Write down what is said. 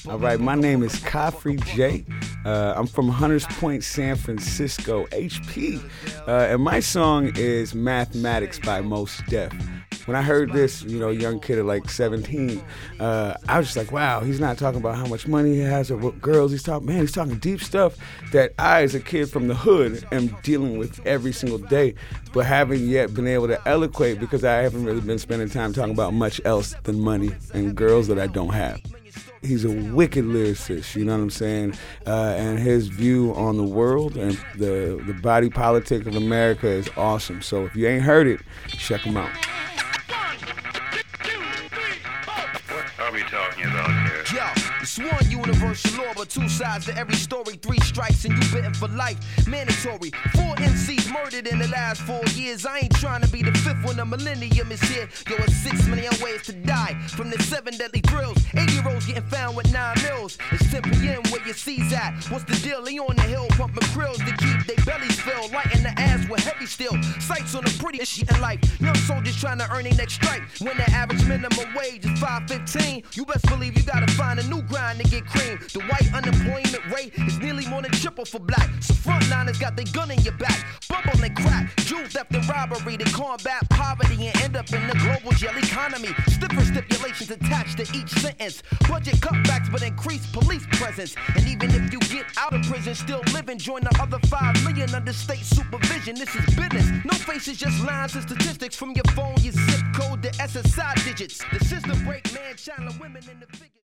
All right, my name is Khafre J. I'm from Hunters Point, San Francisco, HP. And my song is Mathematics by Mos Def. When I heard this, young kid at like 17, I was just like, wow, he's not talking about how much money he has or what girls he's talking. Man, he's talking deep stuff that I, as a kid from the hood, am dealing with every single day, but haven't yet been able to eloquate because I haven't really been spending time talking about much else than money and girls that I don't have. He's a wicked lyricist, you know what I'm saying? And his view on the world and the body politic of America is awesome. So if you ain't heard it, check him out. What are we talking about here? Yo, it's one universal law, but two sides to every story. 3 strikes and you bitten for life. Mandatory. 4 MCs murdered in the last 4 years. I ain't trying to be the 5th when the millennium is here. Yo, it's 6 million ways to die. From the 7 deadly thrills. 8-year-olds getting found with 9 mils. It's 10 p.m. where your C's at. What's the deal? They on the hill pumping krills to keep their bellies filled. Lighting the ass with heavy steel. Sights on the prettiest shit in life. Young soldiers trying to earn their next strike. When the average minimum wage is $5.15, you best believe you gotta find a new grind to get cream. The white unemployment rate is nearly more than triple for black. So frontliners got their gun in your back. Bubble and crack, jewel theft and robbery to combat poverty and end up in the global jail economy. Stiffer stipulations attached to each sentence. Budget cutbacks but increased police presence. And even if you get out of prison, still living, join the other 5 million under state supervision. This is business. No faces, just lines and statistics from your phone, your zip code, the SSI digits. The system break man, child, women in the figure.